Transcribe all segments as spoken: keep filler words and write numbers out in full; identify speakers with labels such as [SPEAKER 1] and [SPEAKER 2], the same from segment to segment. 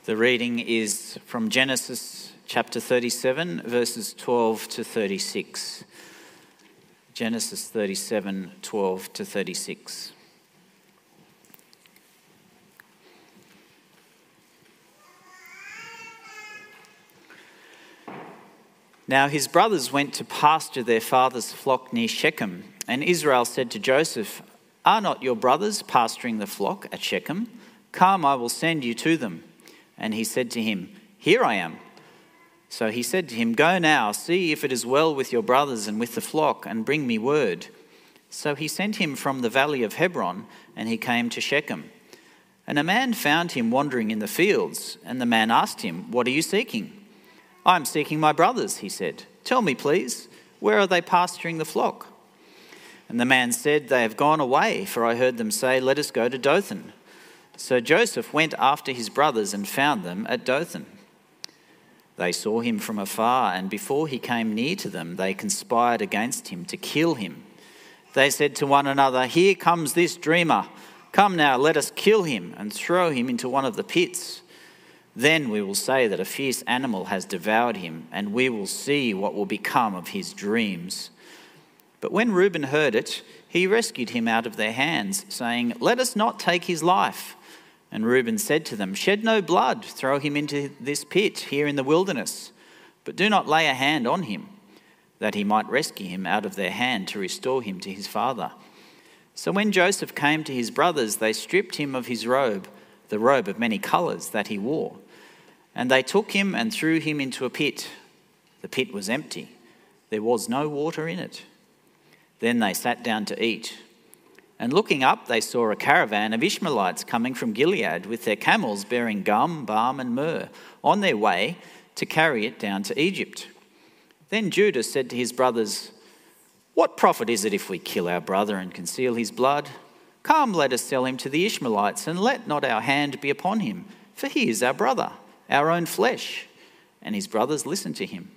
[SPEAKER 1] The reading is from Genesis chapter thirty-seven, verses twelve to thirty-six. Genesis thirty-seven, twelve to thirty-six. Now his brothers went to pasture their father's flock near Shechem, and Israel said to Joseph, "Are not your brothers pasturing the flock at Shechem? Come, I will send you to them." And he said to him, "Here I am." So he said to him, "Go now, see if it is well with your brothers and with the flock, and bring me word." So he sent him from the valley of Hebron, and he came to Shechem. And a man found him wandering in the fields, and the man asked him, "What are you seeking?" "I am seeking my brothers," he said. "Tell me, please, where are they pasturing the flock?" And the man said, "They have gone away, for I heard them say, 'Let us go to Dothan.'" So Joseph went after his brothers and found them at Dothan. They saw him from afar, and before he came near to them, they conspired against him to kill him. They said to one another, "Here comes this dreamer. Come now, let us kill him and throw him into one of the pits. Then we will say that a fierce animal has devoured him, and we will see what will become of his dreams." But when Reuben heard it, he rescued him out of their hands, saying, "Let us not take his life." And Reuben said to them, "Shed no blood, throw him into this pit here in the wilderness, but do not lay a hand on him, that he might rescue him out of their hand to restore him to his father." So when Joseph came to his brothers, they stripped him of his robe, the robe of many colours that he wore. And they took him and threw him into a pit. The pit was empty. There was no water in it. Then they sat down to eat. And looking up, they saw a caravan of Ishmaelites coming from Gilead with their camels bearing gum, balm and myrrh, on their way to carry it down to Egypt. Then Judah said to his brothers, "What profit is it if we kill our brother and conceal his blood? Come, let us sell him to the Ishmaelites, and let not our hand be upon him, for he is our brother, our own flesh." And his brothers listened to him.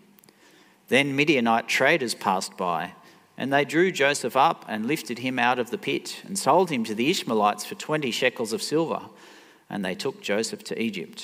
[SPEAKER 1] Then Midianite traders passed by, and they drew Joseph up and lifted him out of the pit and sold him to the Ishmaelites for twenty shekels of silver, and they took Joseph to Egypt.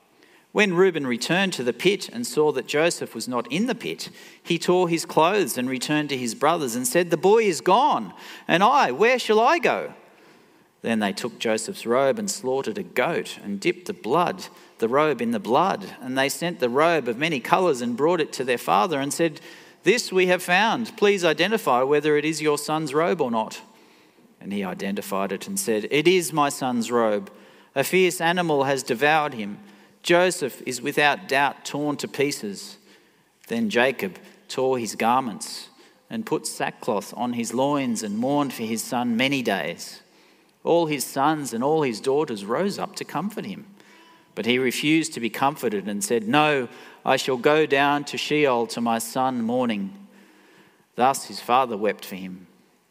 [SPEAKER 1] When Reuben returned to the pit and saw that Joseph was not in the pit, he tore his clothes and returned to his brothers and said, "The boy is gone, and I, where shall I go?" Then they took Joseph's robe and slaughtered a goat and dipped the blood, the robe in the blood, and they sent the robe of many colours and brought it to their father and said, "This we have found. Please identify whether it is your son's robe or not." And he identified it and said, "It is my son's robe. A fierce animal has devoured him. Joseph is without doubt torn to pieces." Then Jacob tore his garments and put sackcloth on his loins and mourned for his son many days. All his sons and all his daughters rose up to comfort him. But he refused to be comforted and said, "No, I shall go down to Sheol to my son mourning." Thus his father wept for him.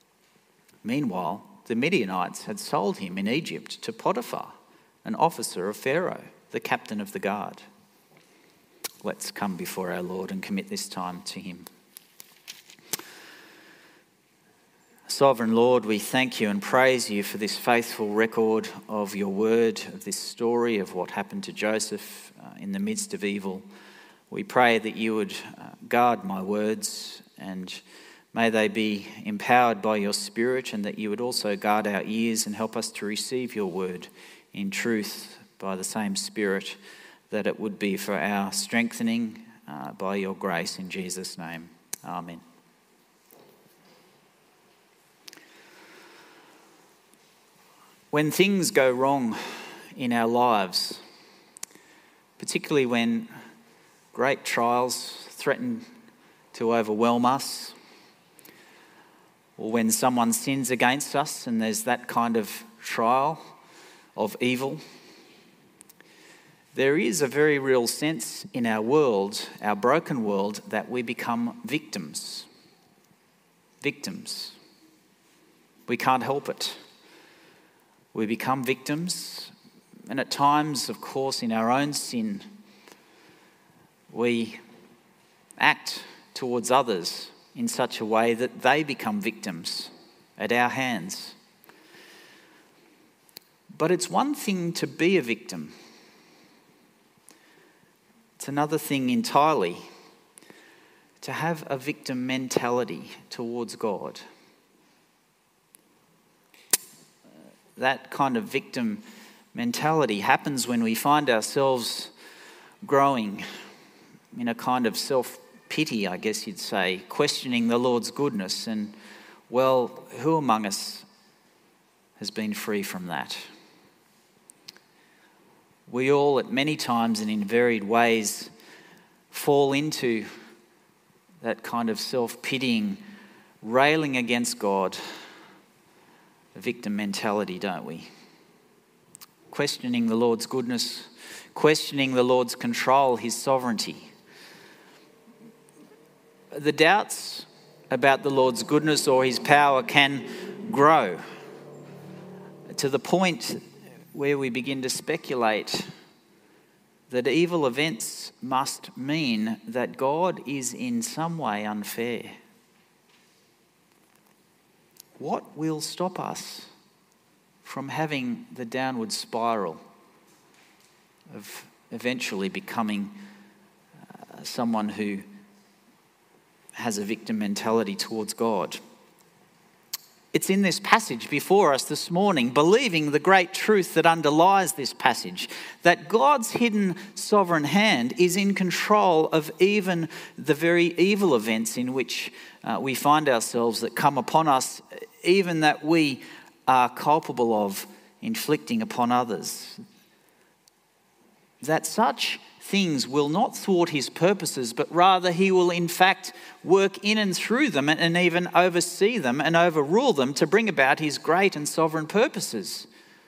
[SPEAKER 1] Meanwhile, the Midianites had sold him in Egypt to Potiphar, an officer of Pharaoh, the captain of the guard. Let's come before our Lord and commit this time to him. Sovereign Lord, we thank you and praise you for this faithful record of your word, of this story of what happened to Joseph uh, in the midst of evil. We pray that you would uh, guard my words, and may they be empowered by your Spirit, and that you would also guard our ears and help us to receive your word in truth by the same Spirit, that it would be for our strengthening uh, by your grace in Jesus' name. Amen. When things go wrong in our lives, particularly when great trials threaten to overwhelm us, or when someone sins against us and there's that kind of trial of evil, there is a very real sense in our world, our broken world, that we become victims. Victims. We can't help it. We become victims, and at times, of course, in our own sin, we act towards others in such a way that they become victims at our hands. But it's one thing to be a victim. It's another thing entirely to have a victim mentality towards God. That kind of victim mentality happens when we find ourselves growing in a kind of self-pity, I guess you'd say, questioning the Lord's goodness. And, well, who among us has been free from that? We all, at many times and in varied ways, fall into that kind of self-pitying, railing against God, a victim mentality, don't we? Questioning the Lord's goodness, questioning the Lord's control, his sovereignty. The doubts about the Lord's goodness or his power can grow to the point where we begin to speculate that evil events must mean that God is in some way unfair. What will stop us from having the downward spiral of eventually becoming uh, someone who has a victim mentality towards God? It's in this passage before us this morning, believing the great truth that underlies this passage, that God's hidden sovereign hand is in control of even the very evil events in which uh, we find ourselves, that come upon us, even that we are culpable of inflicting upon others. That such things will not thwart his purposes, but rather he will in fact work in and through them and even oversee them and overrule them to bring about his great and sovereign purposes.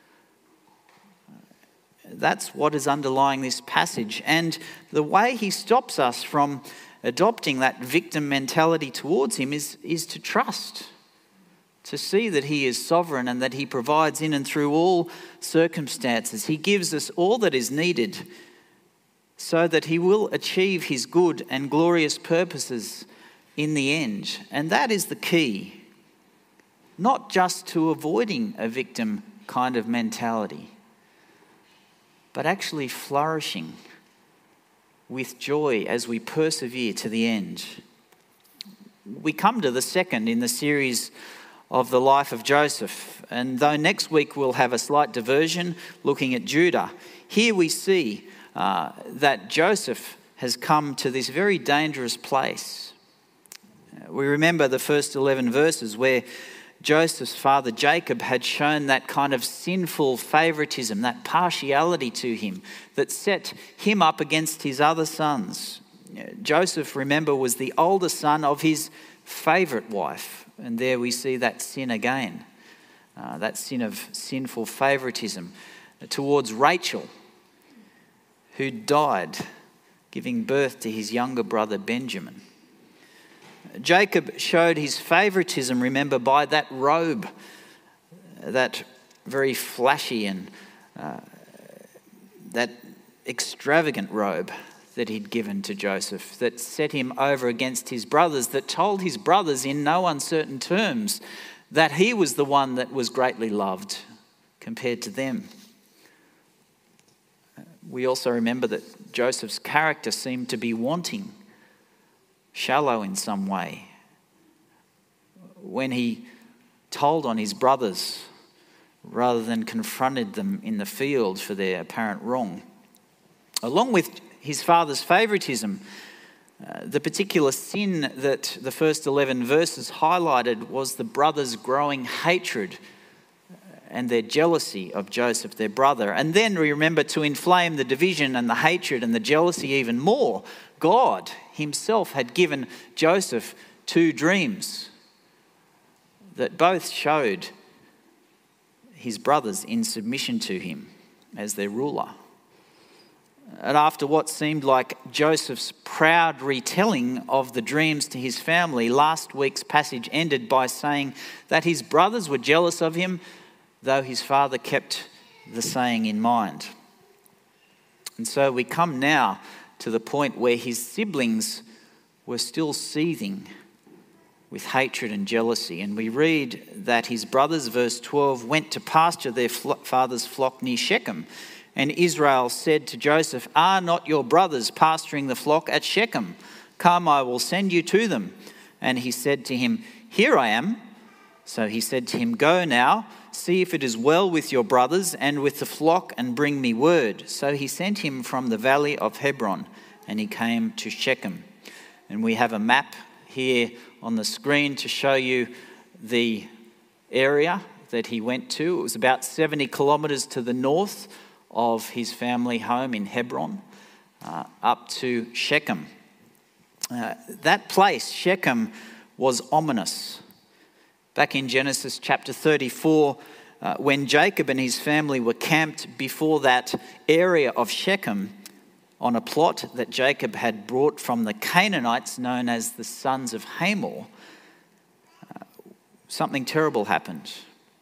[SPEAKER 1] That's what is underlying this passage. And the way he stops us from adopting that victim mentality towards him is, is to trust, to see that he is sovereign and that he provides in and through all circumstances. He gives us all that is needed so that he will achieve his good and glorious purposes in the end. And that is the key, not just to avoiding a victim kind of mentality, but actually flourishing with joy as we persevere to the end. We come to the second in the series of the life of Joseph, and though next week we'll have a slight diversion looking at Judah, here we see Uh, that Joseph has come to this very dangerous place. We remember the first eleven verses where Joseph's father Jacob had shown that kind of sinful favoritism, that partiality to him that set him up against his other sons. Joseph, remember, was the older son of his favourite wife, and there we see that sin again, uh, that sin of sinful favoritism towards Rachel, who died giving birth to his younger brother Benjamin. Jacob showed his favoritism, remember, by that robe, that very flashy and uh, that extravagant robe that he'd given to Joseph, that set him over against his brothers, that told his brothers in no uncertain terms that he was the one that was greatly loved compared to them. We also remember that Joseph's character seemed to be wanting, shallow in some way, when he told on his brothers rather than confronted them in the field for their apparent wrong. Along with his father's favoritism, uh, the particular sin that the first eleven verses highlighted was the brothers' growing hatred and their jealousy of Joseph, their brother. And then we remember, to inflame the division and the hatred and the jealousy even more, God himself had given Joseph two dreams that both showed his brothers in submission to him as their ruler. And after what seemed like Joseph's proud retelling of the dreams to his family, last week's passage ended by saying that his brothers were jealous of him, though his father kept the saying in mind. And so we come now to the point where his siblings were still seething with hatred and jealousy. And we read that his brothers, verse twelve, went to pasture their father's flock near Shechem. And Israel said to Joseph, "Are not your brothers pasturing the flock at Shechem? Come, I will send you to them." And he said to him, "Here I am." So he said to him, "Go now, see if it is well with your brothers and with the flock, and bring me word." So he sent him from the valley of Hebron, and he came to Shechem. And we have a map here on the screen to show you the area that he went to. It was about seventy kilometres to the north of his family home in Hebron, uh, up to Shechem. Uh, that place, Shechem, was ominous. Back in Genesis chapter thirty-four, uh, when Jacob and his family were camped before that area of Shechem on a plot that Jacob had brought from the Canaanites known as the sons of Hamor, uh, something terrible happened.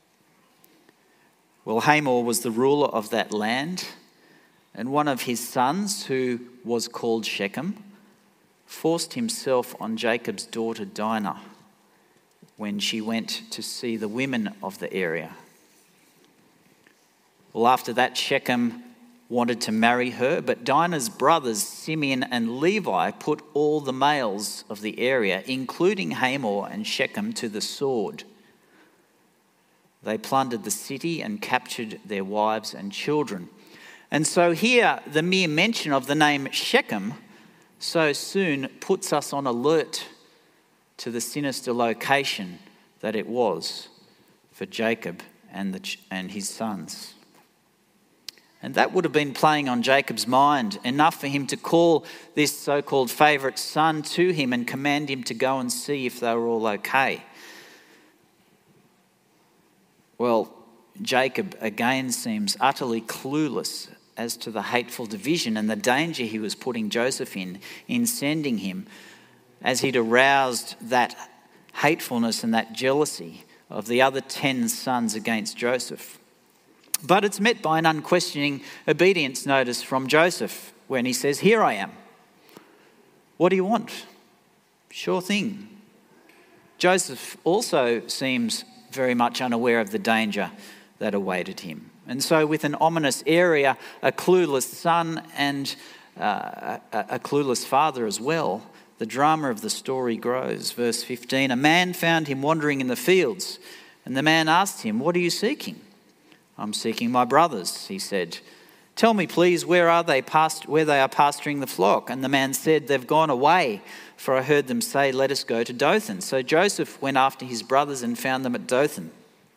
[SPEAKER 1] Well, Hamor was the ruler of that land, and one of his sons, who was called Shechem, forced himself on Jacob's daughter Dinah when she went to see the women of the area. Well, after that, Shechem wanted to marry her, but Dinah's brothers, Simeon and Levi, put all the males of the area, including Hamor and Shechem, to the sword. They plundered the city and captured their wives and children. And so here, the mere mention of the name Shechem so soon puts us on alert to the sinister location that it was for Jacob and, the, and his sons. And that would have been playing on Jacob's mind, enough for him to call this so-called favourite son to him and command him to go and see if they were all okay. Well, Jacob again seems utterly clueless as to the hateful division and the danger he was putting Joseph in, in sending him, as he'd aroused that hatefulness and that jealousy of the other ten sons against Joseph. But it's met by an unquestioning obedience notice from Joseph when he says, "Here I am. What do you want?" Sure thing. Joseph also seems very much unaware of the danger that awaited him. And so with an ominous area, a clueless son and uh, a, a clueless father as well, the drama of the story grows. Verse fifteen, "A man found him wandering in the fields, and the man asked him, 'What are you seeking?' 'I'm seeking my brothers,' he said. 'Tell me, please, where are they past, where they are pasturing the flock?' And the man said, 'They've gone away, for I heard them say, let us go to Dothan.' So Joseph went after his brothers and found them at Dothan."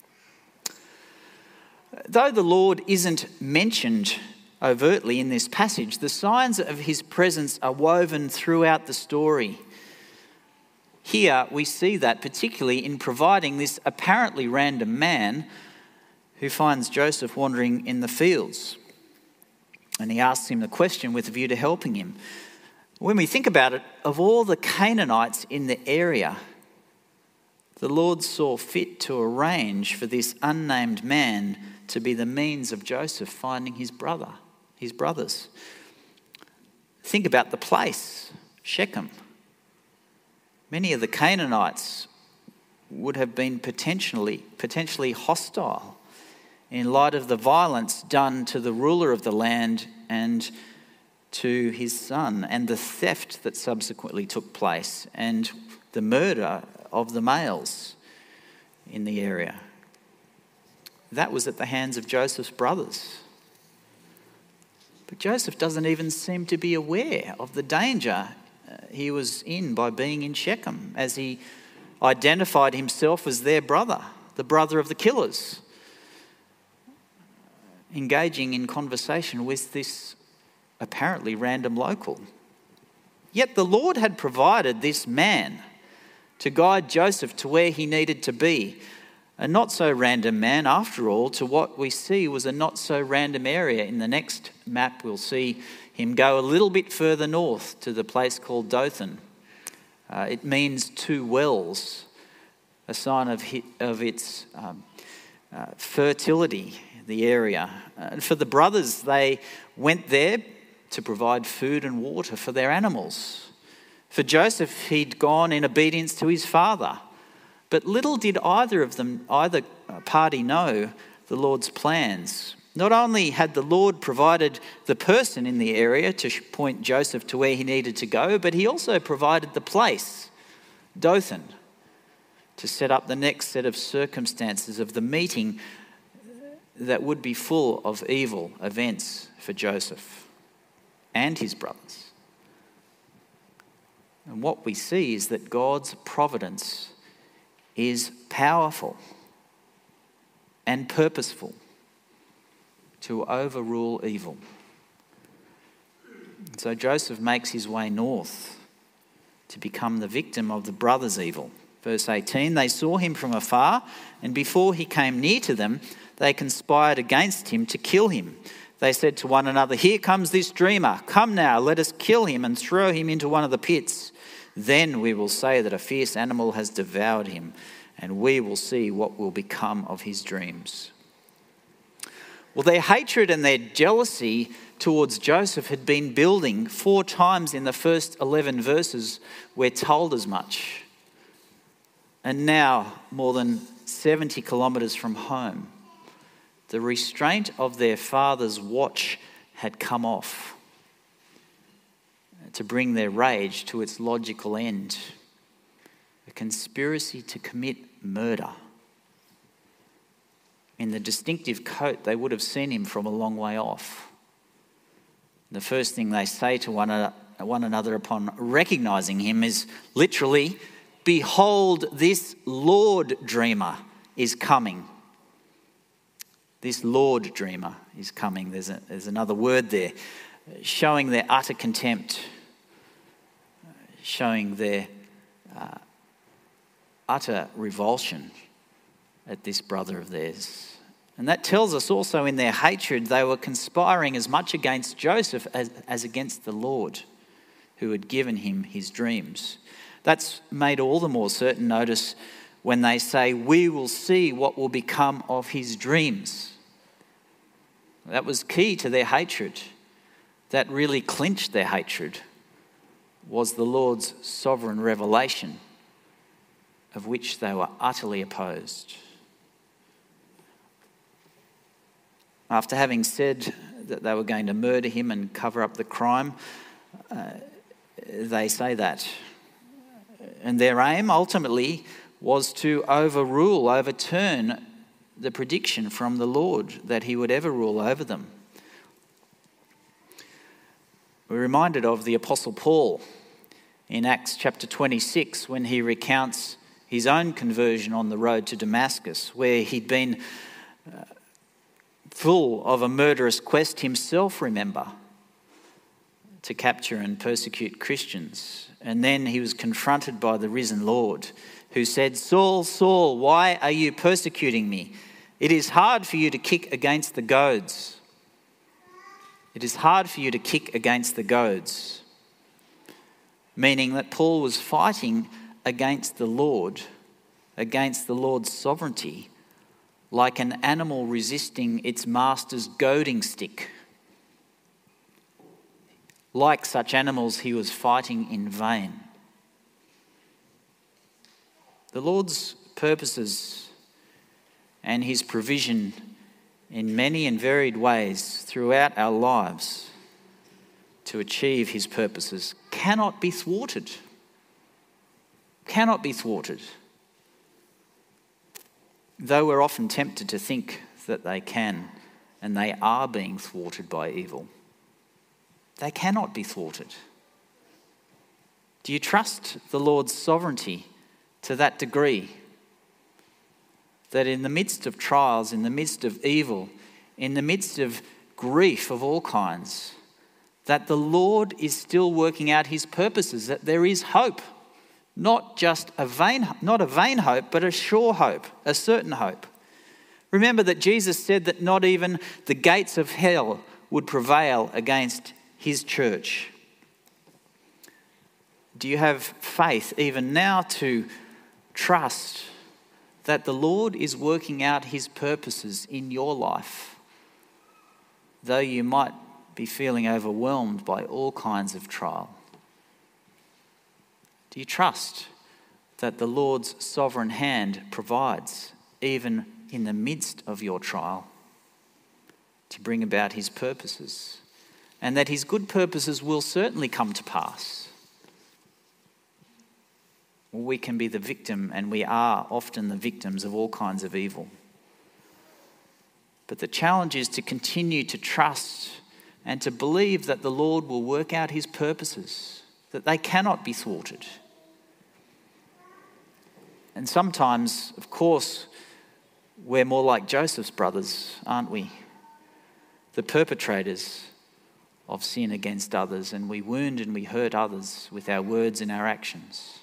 [SPEAKER 1] Though the Lord isn't mentioned overtly in this passage, the signs of his presence are woven throughout the story. Here we see that particularly in providing this apparently random man who finds Joseph wandering in the fields. And he asks him the question with a view to helping him. When we think about it, of all the Canaanites in the area, the Lord saw fit to arrange for this unnamed man to be the means of Joseph finding his brother, his brothers. Think about the place, Shechem. Many of the Canaanites would have been potentially, potentially hostile in light of the violence done to the ruler of the land and to his son, and the theft that subsequently took place, and the murder of the males in the area. That was at the hands of Joseph's brothers. But Joseph doesn't even seem to be aware of the danger he was in by being in Shechem, as he identified himself as their brother, the brother of the killers, engaging in conversation with this apparently random local. Yet the Lord had provided this man to guide Joseph to where he needed to be. A not so random man, after all, to what we see was a not so random area. In the next map, we'll see him go a little bit further north to the place called Dothan. Uh, it means two wells, a sign of, hi- of its um, uh, fertility, the area. And uh, for the brothers, they went there to provide food and water for their animals. For Joseph, he'd gone in obedience to his father. But little did either of them, either party know the Lord's plans Not only had the Lord provided the person in the area to point Joseph to where he needed to go, but he also provided the place, Dothan, to set up the next set of circumstances of the meeting that would be full of evil events for Joseph and his brothers. And what we see is that God's providence is powerful and purposeful to overrule evil. So Joseph makes his way north to become the victim of the brothers' evil. Verse eighteen, they saw him from afar, and before he came near to them, they conspired against him to kill him. They said to one another, "Here comes this dreamer. Come now, let us kill him and throw him into one of the pits. Then we will say that a fierce animal has devoured him, and we will see what will become of his dreams." Well, their hatred and their jealousy towards Joseph had been building. Four times in the first eleven verses we're told as much. And now, more than seventy kilometres from home, the restraint of their father's watch had come off to bring their rage to its logical end. A conspiracy to commit murder. In the distinctive coat, they would have seen him from a long way off. The first thing they say to one, one another upon recognising him is literally, "Behold, this Lord dreamer is coming." This Lord dreamer is coming. There's, a, there's another word there, showing their utter contempt, showing their uh, utter revulsion at this brother of theirs. And that tells us also in their hatred, they were conspiring as much against Joseph as, as against the Lord who had given him his dreams. That's made all the more certain, notice, when they say, "We will see what will become of his dreams." That was key to their hatred. That really clinched their hatred, was the Lord's sovereign revelation, of which they were utterly opposed. After having said that they were going to murder him and cover up the crime, uh, they say that. And their aim ultimately was to overrule, overturn the prediction from the Lord that he would ever rule over them. We're reminded of the Apostle Paul in Acts chapter twenty-six when he recounts his own conversion on the road to Damascus, where he'd been uh, full of a murderous quest himself, remember, to capture and persecute Christians. And then he was confronted by the risen Lord, who said, "Saul, Saul, why are you persecuting me? It is hard for you to kick against the goads." It is hard for you to kick against the goads. Meaning that Paul was fighting against the Lord, against the Lord's sovereignty, like an animal resisting its master's goading stick. Like such animals, he was fighting in vain. The Lord's purposes and his provision in many and varied ways throughout our lives to achieve his purposes cannot be thwarted. Cannot be thwarted. Though we're often tempted to think that they can, and they are being thwarted by evil. They cannot be thwarted. Do you trust the Lord's sovereignty to that degree? That in the midst of trials, in the midst of evil, in the midst of grief of all kinds, that the Lord is still working out his purposes, that there is hope. Not just a vain, not a vain hope, but a sure hope, a certain hope. Remember that Jesus said that not even the gates of hell would prevail against his church. Do you have faith even now to trust that the Lord is working out his purposes in your life, though you might be feeling overwhelmed by all kinds of trial? Do you trust that the Lord's sovereign hand provides even in the midst of your trial? to bring about his purposes, and that his good purposes will certainly come to pass. We can be the victim, and we are often the victims of all kinds of evil. But the challenge is to continue to trust and to believe that the Lord will work out his purposes, that they cannot be thwarted. And sometimes, of course, we're more like Joseph's brothers, aren't we? The perpetrators of sin against others, and we wound and we hurt others with our words and our actions.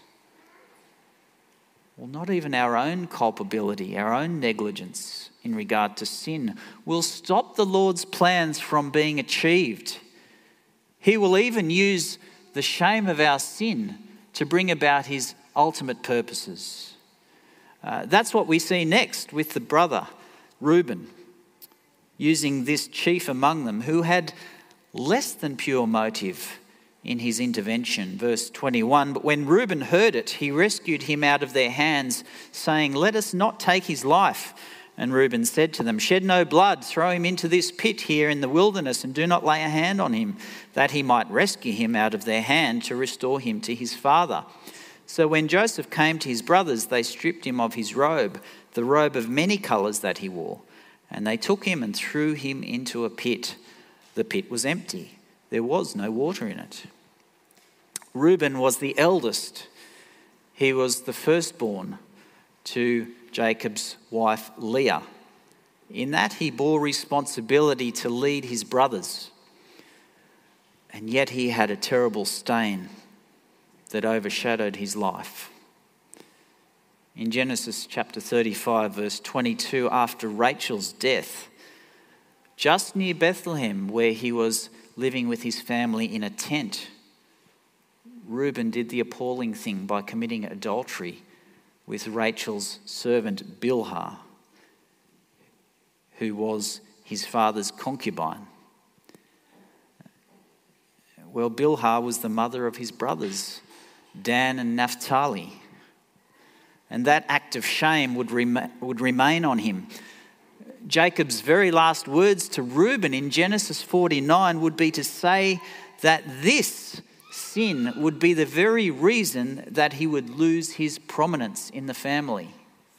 [SPEAKER 1] Well, not even our own culpability, our own negligence in regard to sin will stop the Lord's plans from being achieved. He will even use the shame of our sin to bring about his ultimate purposes. Uh, that's what we see next with the brother, Reuben, using this chief among them who had less than pure motive in his intervention. Verse twenty-one, but when Reuben heard it, he rescued him out of their hands, saying, let us not take his life. And Reuben said to them, shed no blood, throw him into this pit here in the wilderness, and do not lay a hand on him, that he might rescue him out of their hand to restore him to his father. So when Joseph came to his brothers, they stripped him of his robe, the robe of many colours that he wore, and they took him and threw him into a pit. The pit was empty. There was no water in it. Reuben was the eldest. He was the firstborn to Jacob's wife Leah. In that he bore responsibility to lead his brothers. And yet he had a terrible stain that overshadowed his life. In Genesis chapter thirty-five, verse twenty-two, after Rachel's death, just near Bethlehem, where he was living with his family in a tent, Reuben did the appalling thing by committing adultery with Rachel's servant Bilhah, who was his father's concubine. Well, Bilhah was the mother of his brothers, Dan and Naphtali. And that act of shame would, rem- would remain on him. Jacob's very last words to Reuben in Genesis forty-nine would be to say that this sin would be the very reason that he would lose his prominence in the family.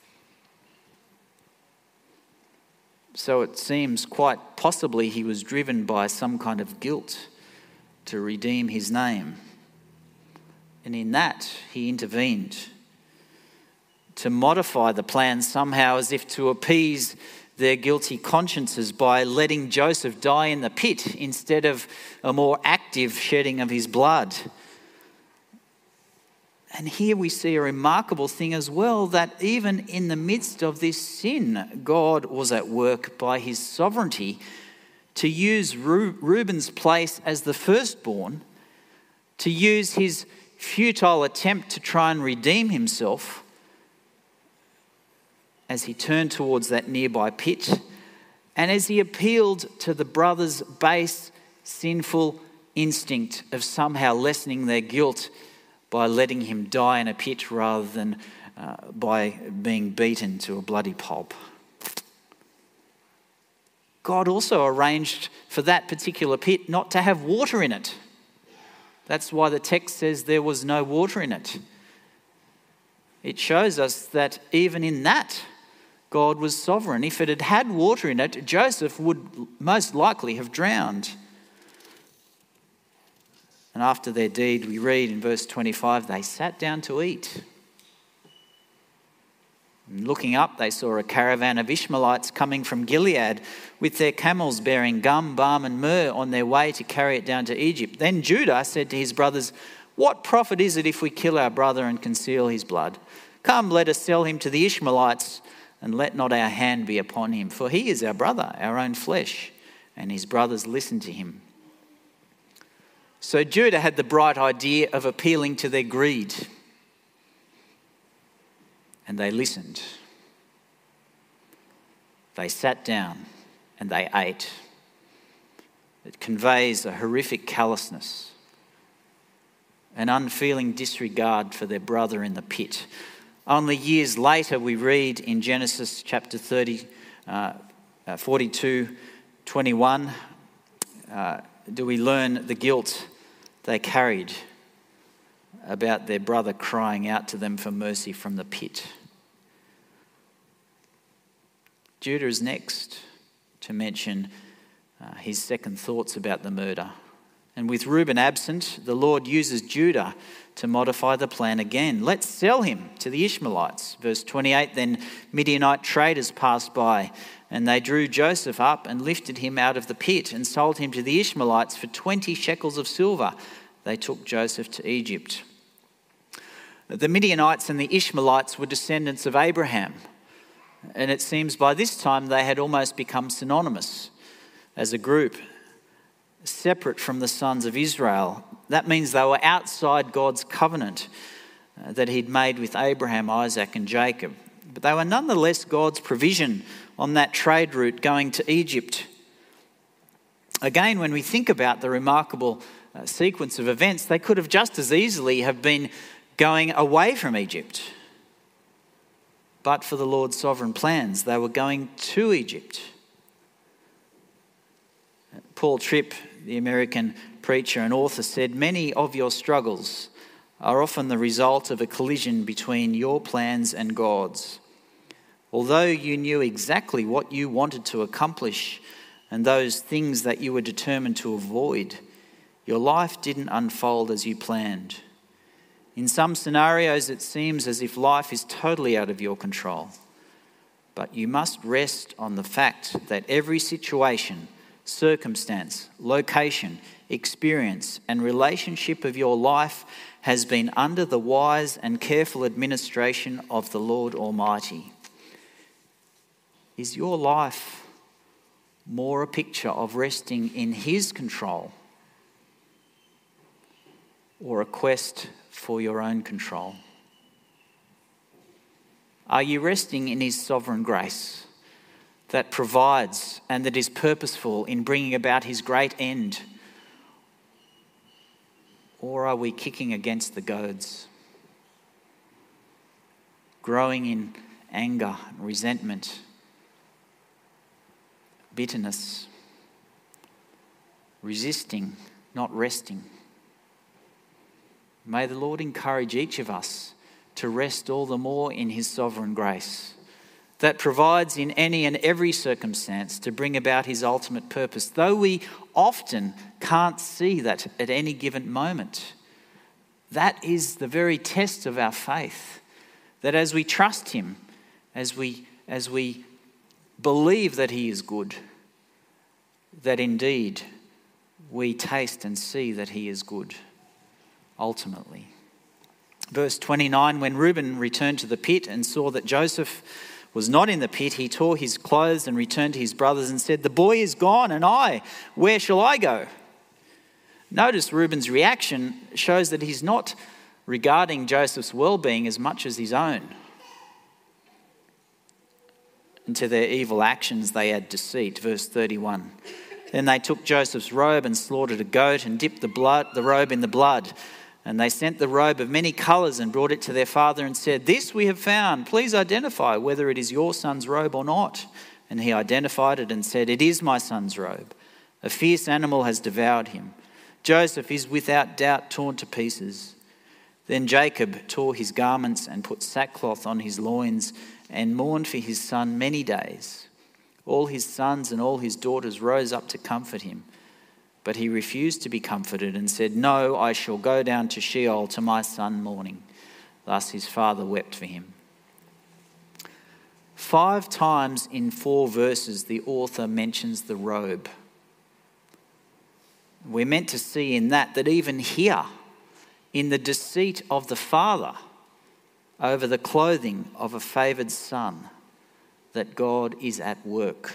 [SPEAKER 1] So it seems quite possibly he was driven by some kind of guilt to redeem his name. And in that, he intervened to modify the plan somehow as if to appease their guilty consciences by letting Joseph die in the pit instead of a more active shedding of his blood. And here we see a remarkable thing as well, that even in the midst of this sin, God was at work by his sovereignty to use Reuben's place as the firstborn, to use his futile attempt to try and redeem himself as he turned towards that nearby pit, and as he appealed to the brothers' base, sinful instinct of somehow lessening their guilt by letting him die in a pit rather than uh, by being beaten to a bloody pulp. God also arranged for that particular pit not to have water in it. That's why the text says there was no water in it. It shows us that even in that, God was sovereign. If it had had water in it, Joseph would most likely have drowned. And after their deed, we read in verse twenty-five, they sat down to eat. And looking up, they saw a caravan of Ishmaelites coming from Gilead with their camels bearing gum, balm and myrrh on their way to carry it down to Egypt. Then Judah said to his brothers, what profit is it if we kill our brother and conceal his blood? Come, let us sell him to the Ishmaelites, and let not our hand be upon him, for he is our brother, our own flesh. And his brothers listened to him. So Judah had the bright idea of appealing to their greed. And they listened. They sat down and they ate. It conveys a horrific callousness, an unfeeling disregard for their brother in the pit. Only years later, we read in Genesis chapter thirty, uh, forty-two, twenty-one, uh, do we learn the guilt they carried about their brother crying out to them for mercy from the pit. Judah is next to mention uh, his second thoughts about the murder. And with Reuben absent, the Lord uses Judah to modify the plan again. Let's sell him to the Ishmaelites. Verse twenty-eight, then Midianite traders passed by, and they drew Joseph up and lifted him out of the pit and sold him to the Ishmaelites for twenty shekels of silver. They took Joseph to Egypt. The Midianites and the Ishmaelites were descendants of Abraham, and it seems by this time they had almost become synonymous as a group, separate from the sons of Israel. That means they were outside God's covenant uh, that he'd made with Abraham, Isaac and Jacob. But they were nonetheless God's provision on that trade route going to Egypt. Again, when we think about the remarkable uh, sequence of events, they could have just as easily have been going away from Egypt. But for the Lord's sovereign plans, they were going to Egypt. Paul Tripp, the American preacher and author, said, many of your struggles are often the result of a collision between your plans and God's. Although you knew exactly what you wanted to accomplish and those things that you were determined to avoid, your life didn't unfold as you planned. In some scenarios, it seems as if life is totally out of your control. But you must rest on the fact that every situation, circumstance, location, experience, and relationship of your life has been under the wise and careful administration of the Lord Almighty. Is your life more a picture of resting in His control or a quest for your own control? Are you resting in His sovereign grace that provides and that is purposeful in bringing about His great end? Or are we kicking against the goads, growing in anger, resentment, bitterness, resisting, not resting? May the Lord encourage each of us to rest all the more in His sovereign grace that provides in any and every circumstance to bring about His ultimate purpose, though we often can't see that at any given moment. That is the very test of our faith, that as we trust Him, as we, as we believe that He is good, that indeed we taste and see that He is good. Ultimately. Verse twenty-nine, when Reuben returned to the pit and saw that Joseph was not in the pit, he tore his clothes and returned to his brothers and said, the boy is gone, and I, where shall I go? Notice Reuben's reaction shows that he's not regarding Joseph's well-being as much as his own. And to their evil actions they add deceit. Verse thirty-one. Then they took Joseph's robe and slaughtered a goat and dipped the blood, the robe in the blood. And they sent the robe of many colours and brought it to their father and said, this we have found. Please identify whether it is your son's robe or not. And he identified it and said, it is my son's robe. A fierce animal has devoured him. Joseph is without doubt torn to pieces. Then Jacob tore his garments and put sackcloth on his loins and mourned for his son many days. All his sons and all his daughters rose up to comfort him. But he refused to be comforted and said, no, I shall go down to Sheol to my son mourning. Thus his father wept for him. Five times in four verses the author mentions the robe. We're meant to see in that that even here, in the deceit of the father over the clothing of a favoured son, that God is at work.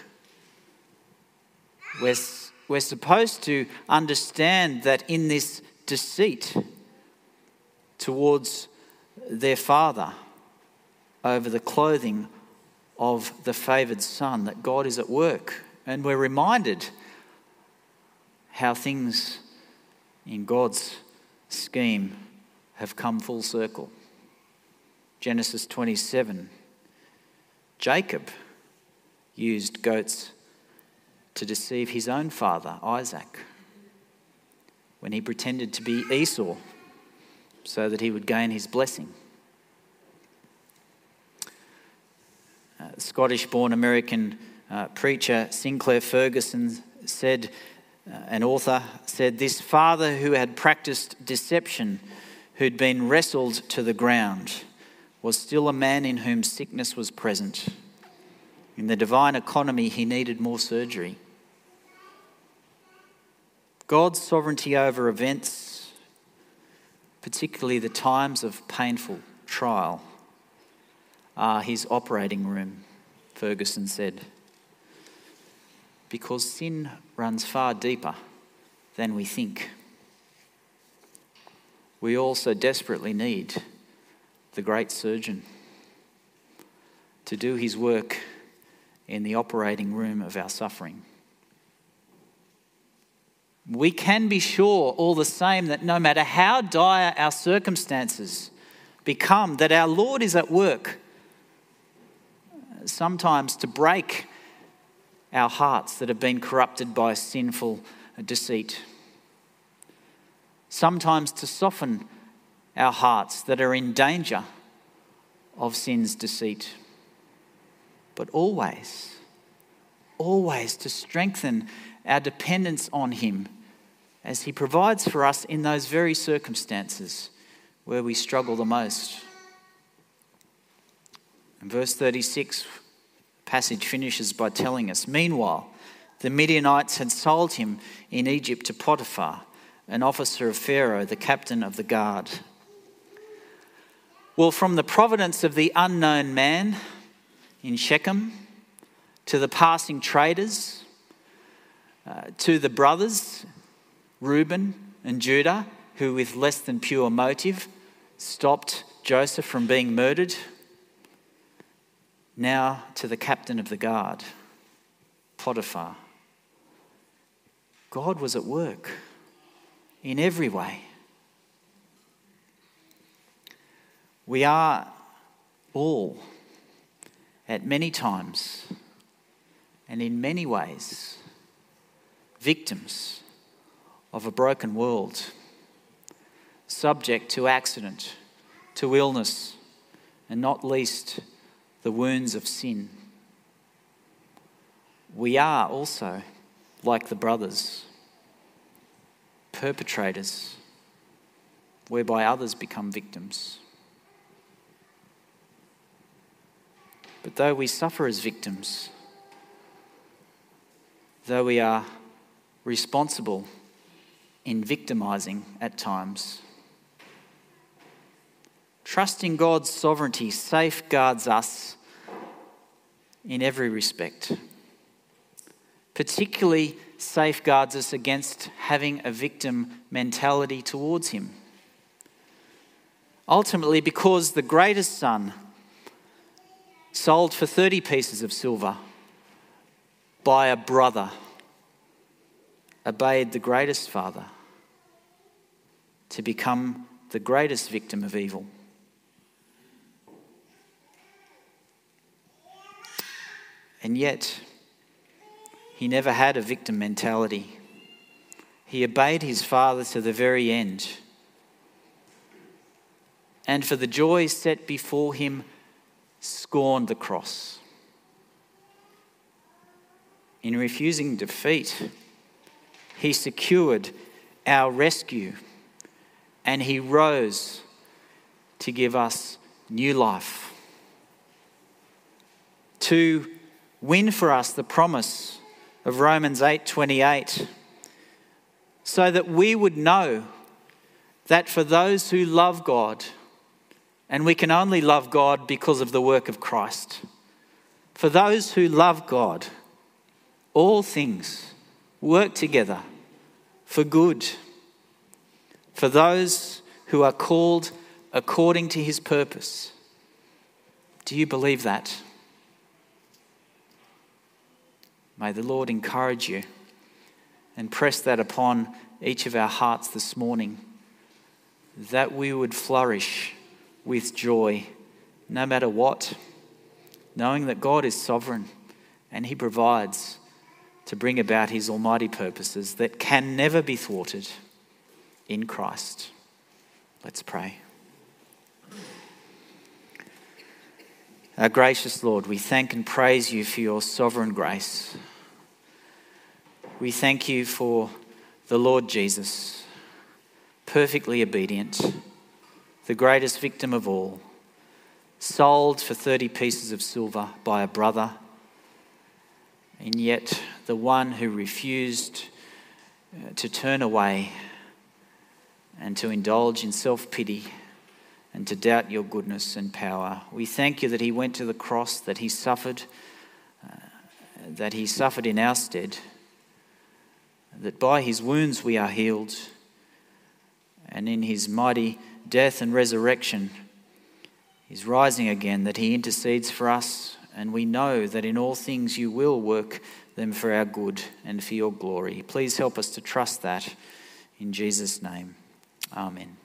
[SPEAKER 1] We're We're supposed to understand that in this deceit towards their father over the clothing of the favoured son, that God is at work. And we're reminded how things in God's scheme have come full circle. Genesis twenty-seven, Jacob used goats to deceive his own father, Isaac, when he pretended to be Esau so that he would gain his blessing. Uh, Scottish-born American uh, preacher Sinclair Ferguson said, uh, an author, said, "This father who had practiced deception, who'd been wrestled to the ground, was still a man in whom sickness was present. In the divine economy, he needed more surgery." God's sovereignty over events, particularly the times of painful trial, are his operating room, Ferguson said, because sin runs far deeper than we think. We also desperately need the great surgeon to do his work in the operating room of our suffering. We can be sure all the same that no matter how dire our circumstances become, that our Lord is at work, sometimes to break our hearts that have been corrupted by sinful deceit, sometimes to soften our hearts that are in danger of sin's deceit, but always, always to strengthen our dependence on him as he provides for us in those very circumstances where we struggle the most. In verse thirty-six, the passage finishes by telling us, "Meanwhile, the Midianites had sold him in Egypt to Potiphar, an officer of Pharaoh, the captain of the guard." Well, from the providence of the unknown man in Shechem, to the passing traders, uh, to the brothers, Reuben and Judah, who with less than pure motive stopped Joseph from being murdered, now to the captain of the guard, Potiphar. God was at work in every way. We are all, at many times and in many ways, victims of a broken world, subject to accident, to illness, and not least the wounds of sin. We are also, like the brothers, perpetrators, whereby others become victims. But though we suffer as victims, though we are responsible in victimizing at times, trusting God's sovereignty safeguards us in every respect. Particularly safeguards us against having a victim mentality towards him. Ultimately, because the greatest son, sold for thirty pieces of silver by a brother, obeyed the greatest father to become the greatest victim of evil. And yet, he never had a victim mentality. He obeyed his father to the very end. And for the joy set before him, scorned the cross. In refusing defeat, he secured our rescue, and he rose to give us new life, to win for us the promise of Romans eight twenty-eight, so that we would know that for those who love God, and we can only love God because of the work of Christ, for those who love God, all things work together for good, for those who are called according to his purpose. Do you believe that? May the Lord encourage you and press that upon each of our hearts this morning, that we would flourish with joy no matter what, knowing that God is sovereign and he provides to bring about his almighty purposes that can never be thwarted in Christ. Let's pray. Our gracious Lord, we thank and praise you for your sovereign grace. We thank you for the Lord Jesus, perfectly obedient, the greatest victim of all, sold for thirty pieces of silver by a brother, and yet the one who refused to turn away and to indulge in self-pity and to doubt your goodness and power. We thank you that he went to the cross, that he suffered, uh, that he suffered in our stead, that by his wounds we are healed, and in his mighty death and resurrection, he's rising again, that he intercedes for us, and we know that in all things you will work them for our good and for your glory. Please help us to trust that in Jesus' name. Amen.